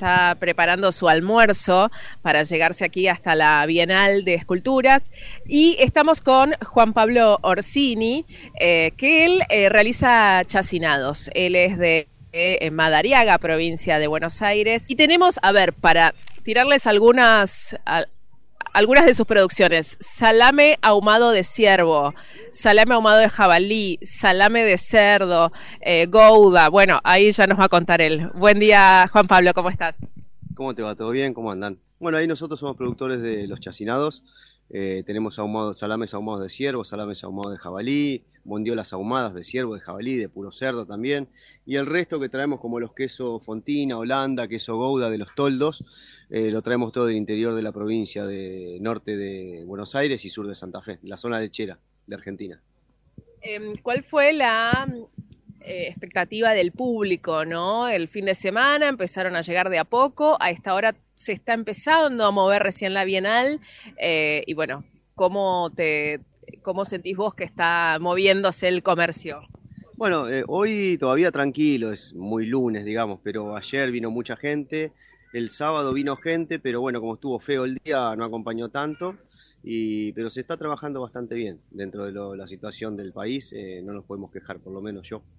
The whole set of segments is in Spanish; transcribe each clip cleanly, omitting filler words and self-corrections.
está preparando su almuerzo para llegarse aquí hasta la Bienal de Esculturas. Y estamos con Juan Pablo Orsini, que él realiza chacinados. Él es de Madariaga, provincia de Buenos Aires. Y tenemos, a ver, para tirarles algunas de sus producciones: salame ahumado de ciervo, salame ahumado de jabalí, salame de cerdo, gouda. Bueno, ahí ya nos va a contar él. Buen día, Juan Pablo, ¿cómo estás? ¿Cómo te va? ¿Todo bien? ¿Cómo andan? Bueno, ahí nosotros somos productores de los chacinados. Tenemos salames ahumados de ciervo, salames ahumados de jabalí, bondiolas ahumadas de ciervo, de jabalí, de puro cerdo también. Y el resto que traemos, como los quesos Fontina, Holanda, queso Gouda de los toldos, lo traemos todo del interior de la provincia de norte de Buenos Aires y sur de Santa Fe, la zona lechera de Argentina. ¿Cuál fue la expectativa del público, ¿no? El fin de semana empezaron a llegar de a poco, a esta hora se está empezando a mover recién la Bienal, y bueno, ¿cómo sentís vos que está moviéndose el comercio? Bueno, hoy todavía tranquilo, es muy lunes, digamos, pero ayer vino mucha gente, el sábado vino gente, pero bueno, como estuvo feo el día, no acompañó tanto, pero se está trabajando bastante bien dentro de la situación del país, no nos podemos quejar, por lo menos yo.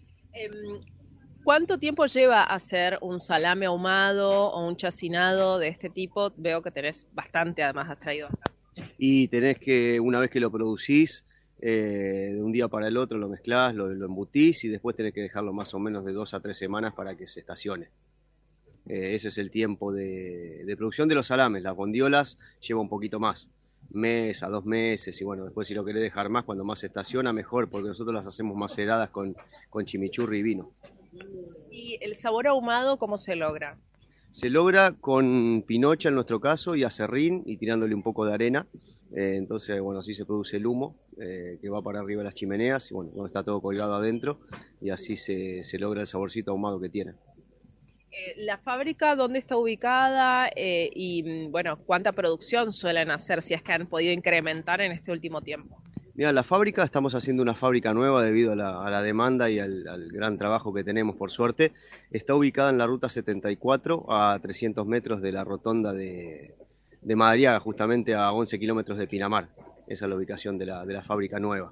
¿Cuánto tiempo lleva hacer un salame ahumado o un chacinado de este tipo? Veo que tenés bastante, además has traído bastante. Y tenés que, una vez que lo producís, de un día para el otro lo mezclás, lo embutís y después tenés que dejarlo más o menos de 2 a 3 semanas para que se estacione. Ese es el tiempo de producción de los salames. Las bondiolas lleva un poquito más, mes a 2 meses, y bueno, después si lo querés dejar más, cuando más se estaciona, mejor, porque nosotros las hacemos maceradas con chimichurri y vino. ¿Y el sabor ahumado cómo se logra? Se logra con pinocha en nuestro caso y aserrín y tirándole un poco de arena. Entonces, bueno, así se produce el humo que va para arriba de las chimeneas y bueno, donde está todo colgado adentro y así se logra el saborcito ahumado que tiene. ¿La fábrica dónde está ubicada y bueno, cuánta producción suelen hacer, si es que han podido incrementar en este último tiempo? Mira, la fábrica, estamos haciendo una fábrica nueva debido a la demanda y al gran trabajo que tenemos, por suerte. Está ubicada en la ruta 74 a 300 metros de la rotonda de Madariaga, justamente a 11 kilómetros de Pinamar. Esa es la ubicación de la fábrica nueva.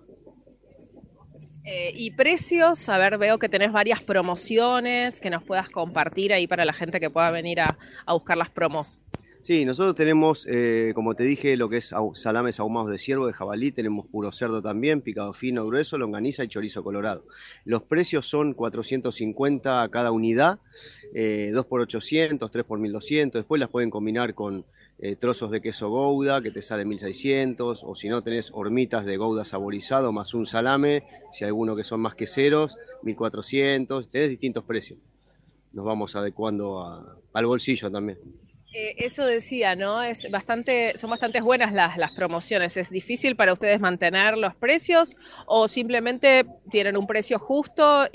¿Y precios? A ver, veo que tenés varias promociones que nos puedas compartir ahí para la gente que pueda venir a buscar las promos. Sí, nosotros tenemos, como te dije, lo que es salames ahumados de ciervo, de jabalí, tenemos puro cerdo también, picado fino, grueso, longaniza y chorizo colorado. Los precios son 450 a cada unidad, 2 por 800, 3 por 1200, después las pueden combinar con trozos de queso Gouda, que te sale 1600, o si no tenés hormitas de Gouda saborizado más un salame, si hay alguno que son más queseros, 1400, tenés distintos precios. Nos vamos adecuando al bolsillo también. Eso decía, ¿no? Son bastante buenas las promociones. ¿Es difícil para ustedes mantener los precios o simplemente tienen un precio justo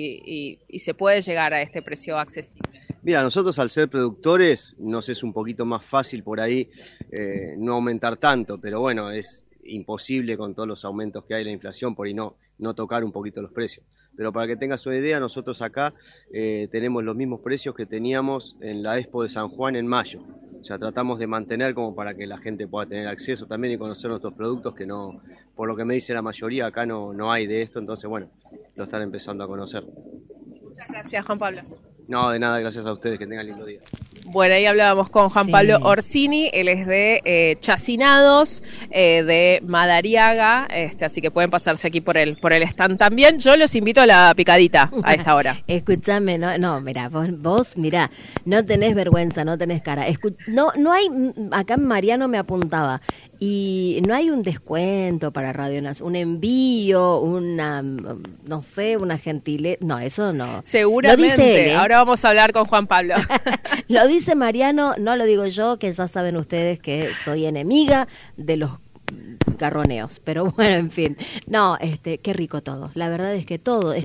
y se puede llegar a este precio accesible? Mira, nosotros al ser productores nos es un poquito más fácil por ahí no aumentar tanto, pero bueno, es imposible con todos los aumentos que hay, la inflación, por ahí no tocar un poquito los precios. Pero para que tengas una idea, nosotros acá tenemos los mismos precios que teníamos en la Expo de San Juan en mayo. O sea, tratamos de mantener como para que la gente pueda tener acceso también y conocer nuestros productos, que no, por lo que me dice la mayoría, acá no hay de esto, entonces bueno, lo están empezando a conocer. Muchas gracias, Juan Pablo. No, de nada, gracias a ustedes, que tengan lindo día. Bueno, ahí hablábamos con Juan Pablo Orsini, él es de Chacinados, de Madariaga, así que pueden pasarse aquí por el stand también. Yo los invito a la picadita a esta hora. Escúchame, no, mira, vos mirá, no tenés vergüenza, no tenés cara. No hay, acá Mariano me apuntaba, y no hay un descuento para Radio Nacional, un envío, no sé, una gentileza, no, eso no. Seguramente, lo dice él, ahora vamos a hablar con Juan Pablo. Lo dice Mariano, no lo digo yo, que ya saben ustedes que soy enemiga de los garroneos, pero bueno, en fin. No, qué rico todo, la verdad es que todo